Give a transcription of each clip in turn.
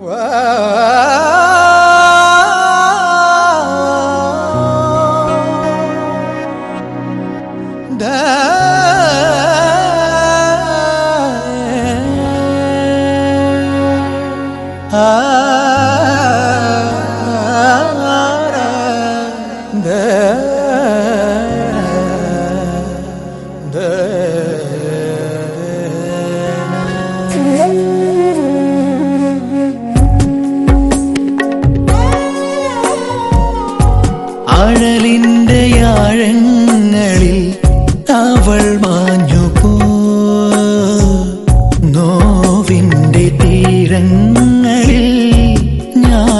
ആഴലിന്റെ ആഴങ്ങളിൽ അവൾ മാഞ്ഞുപോ നോവിന്റെ തീരങ്ങളിൽ ഞാൻ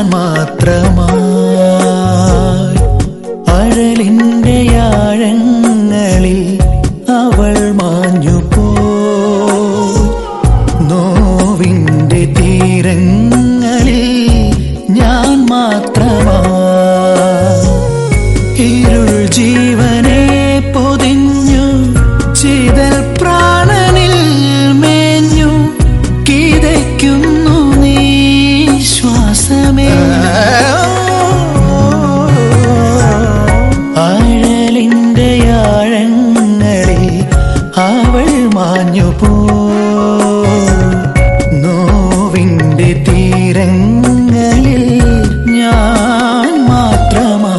മാത്രമായി ആഴലിന്റെ ആഴങ്ങളിൽ അവൾ മാഞ്ഞുപോ നോവിന്റെ തീരങ്ങളിൽ ഞാൻ മാത്രമായി ഇരുൾ ജീവനെ പൊതിഞ്ഞു ചിതൽ പ്രാണനിൽ മേഞ്ഞു കിതയ്ക്കുന്നു നീ ശ്വാസമേ ആഴലിന്റെ ആഴങ്ങളിൽ അവൾ മാഞ്ഞുപോ നോവിന്റെ തീരങ്ങളിൽ ഞാൻ മാത്രമാ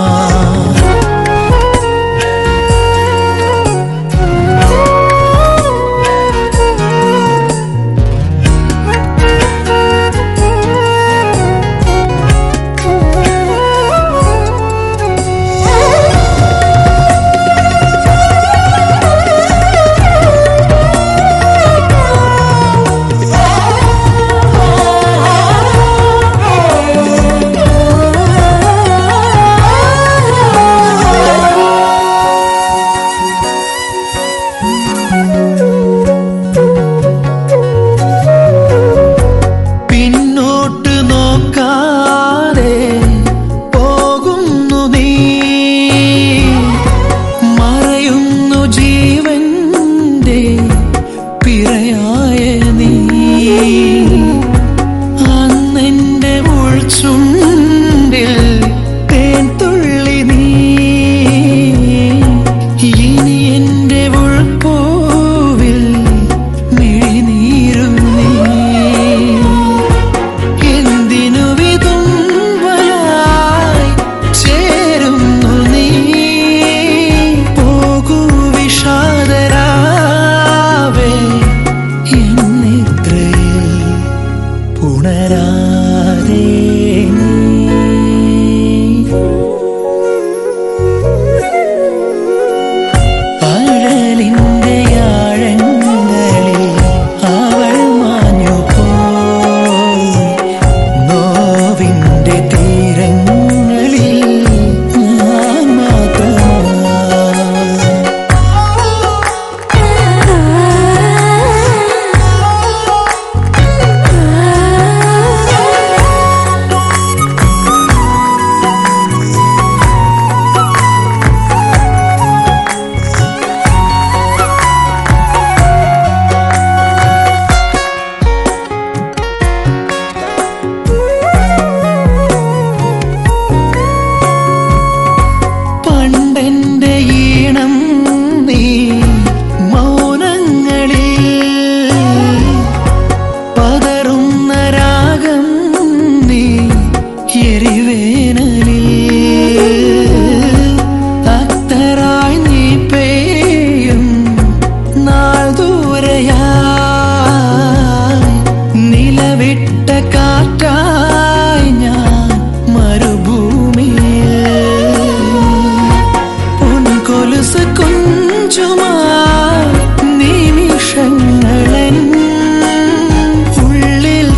അന്നെന്റെ ഉൾച്ചുണ്ടിൽ തേൻ തുള്ളി നീ ഇനി എന്റെ ഉൾപ്പൂവിൽ മിഴിനീരും നീ എന്തിനു വിതുമ്പലായി ചേരുന്നു നീ പോകൂ വിഷാദരാവേ പുണരാതെ ആഴലിന്റെ ആഴങ്ങളിൽ അവൾ മാഞ്ഞുപോ നോവിന്റെ തീരങ്ങളിൽ ഞാൻ പണ്ടെന്റെ ഈണം നീ മൗനങ്ങളിൽ പതറുന്ന രാഗം നീ എരിവേനലിൽ അത്തരായി നീ പെയ്യും നാൾ ദൂരയായി നിലവിട്ട കാറ്റായി ഞാൻ മരുഭൂമിയിൽ കൊലുസ് കുഞ്ചുമായി നിമിഷങ്ങളൻ ഉള്ളിൽ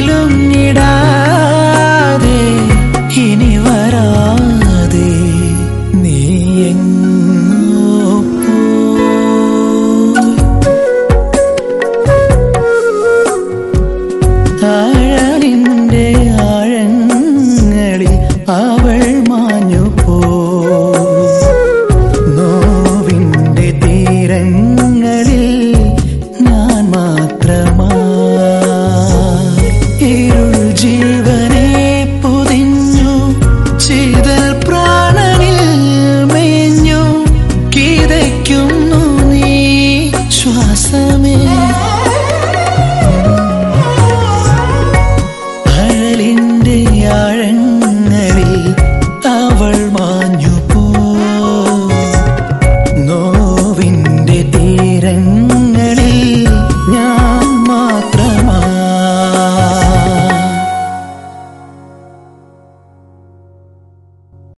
കിലുങ്ങിടാതെ ഇനി വരാതെ നീ എങ്ങോ ആഴലിന്റെ ആഴങ്ങളിൽ അവൾ മാഞ്ഞുപോ നോവിന്റെ തീരങ്ങളിൽ ഞാൻ മാത്രമായി ഇരുൾ വിളിക്കുന്നു നീ ശ്വാസമേ